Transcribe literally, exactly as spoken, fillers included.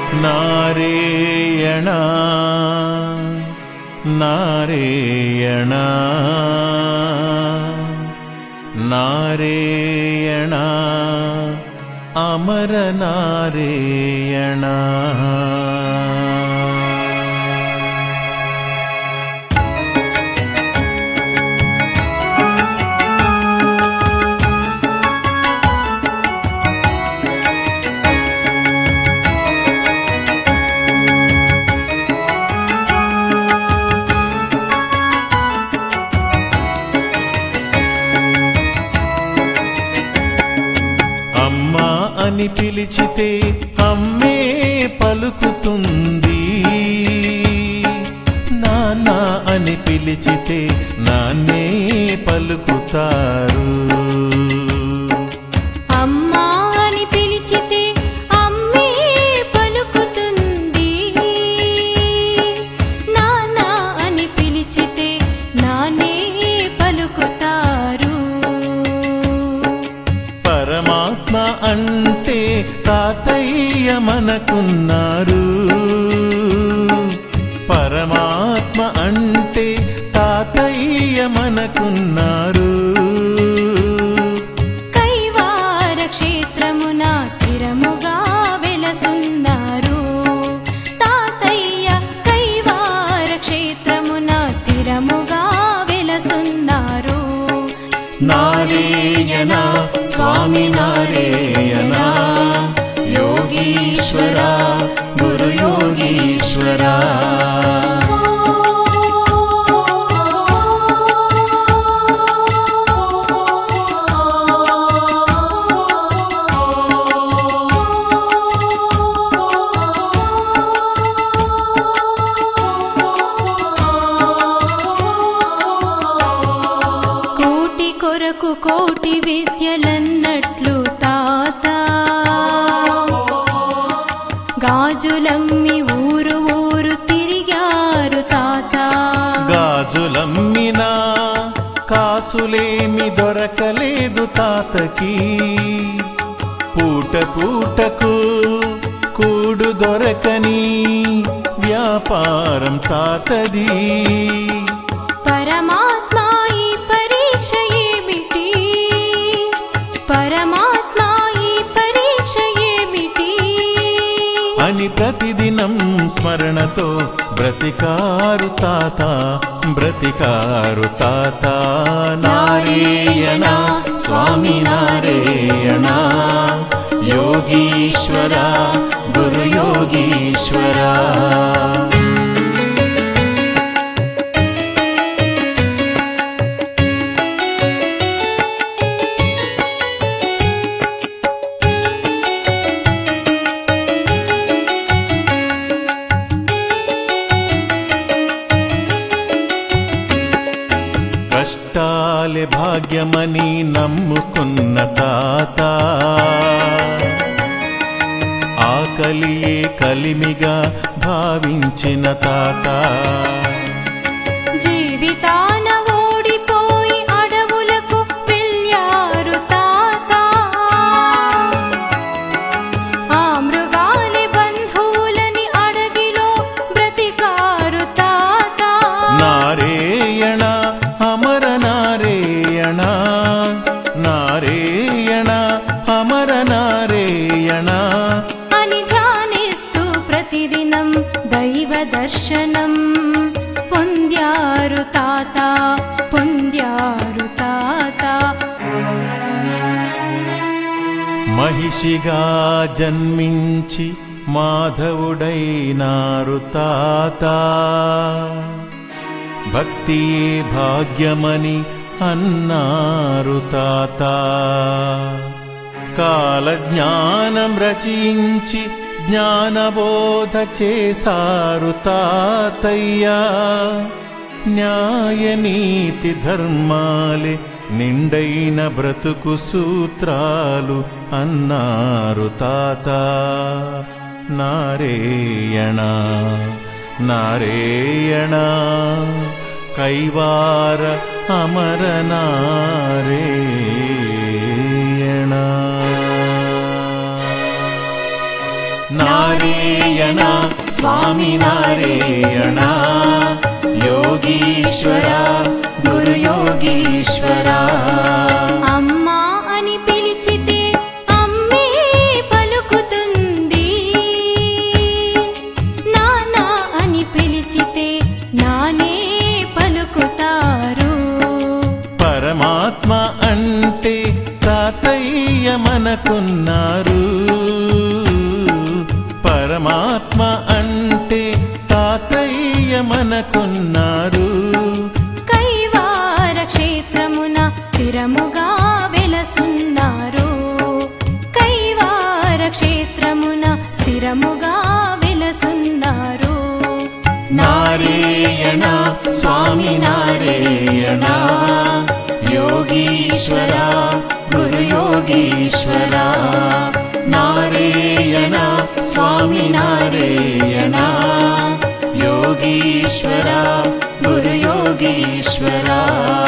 నారాయణ నారాయణ నారాయణ అమర నారాయణ. అని పిలిచితే అమ్మే పలుకుతుంది, నాన్న అని పిలిచితే నాన్నే పలుకుతారు. అమ్మా అని పిలిచితే అమ్మే పలుకుతుంది, నాన్న అని పిలిచితే నాన్నే పలుకుతారు. పరమాత్మ అంటే తాతయ్య మనకున్నారు, పరమాత్మ అంటే తాతయ్య మనకున్నారు. కైవార క్షేత్రమున స్థిరముగా వెలసున్నారు తాతయ్య, కైవార క్షేత్రమున స్థిరముగా వెలసున్నారు. నారాయణ స్వామి నారాయణ, యోగీశ్వర గురు యోగీశ్వర. కోటి కొరకు కోటి విద్యలన్నట్లు తాత, గాజులమ్మి ఊరు ఊరు తిరిగారు తాత. గాజులమ్మినా కాసులేమి దొరకలేదు తాతకి, పూట పూటకు కూడు దొరకని వ్యాపారం తాతది. పరమాత్మ ఈ పరీక్ష ఏమిటి, పరమాత్మ ఈ పరీక్ష ఏమిటి అని ప్రతిదినం స్మరణతో బ్రతికారు తాత, బ్రతికారు తాత. నారాయణ స్వామి నారాయణ, యోగీశ్వర గురు యోగీశ్వర. కష్టాలే భాగ్యమని నమ్ముకున్న తాత, ఆకలియే కలిమిగా భావించిన తాత. జీవితాన ఓడిపోయి అడవులకు వెళ్ళారు తాత, ఆ మృగాలి బంధువులని అడగిలో బ్రతికారు తాత. నారాయణ అమర నారాయణ, నారాయణ అమర నారాయణ అని ధ్యానిస్తూ ప్రతిదినం దైవ దర్శనం పొంద్యారు తాత, పొంద్యారు తాత. మహిషిగా జన్మించి మాధవుడైనారు తాత, భక్తియే భాగ్యమని అన్నారు తాత. కాలజ్ఞానం రచించి జ్ఞానబోధ చేసారు తాతయ్య, న్యాయ నీతి ధర్మాలే నిండైన బ్రతుకు సూత్రాలు అన్నారు తాత. నారాయణ నారాయణ కైవార అమర నారాయణ. నారాయణ స్వామి నారాయణ యోగీశ్వర గురు యోగీశ్వర అమ్మా అని పిలిచితే అమ్మే పలుకుతుంది, నాన్న అని పిలిచితే నానే పలుకుతారు. పరమాత్మ అంటే తాతయ్య మనకున్నారు, పరమాత్మ అంటే తాతయ్య మనకున్నారు. కైవార క్షేత్రమున స్థిరముగా వెలసున్నారు, కైవార క్షేత్రమున స్థిరముగా వెలసున్నారు. నారాయణ స్వామి నారాయణ యోగీశ్వర గురు యోగీశ్వర నారాయణ స్వామి నారాయణ యోగీశ్వర గురు యోగీశ్వర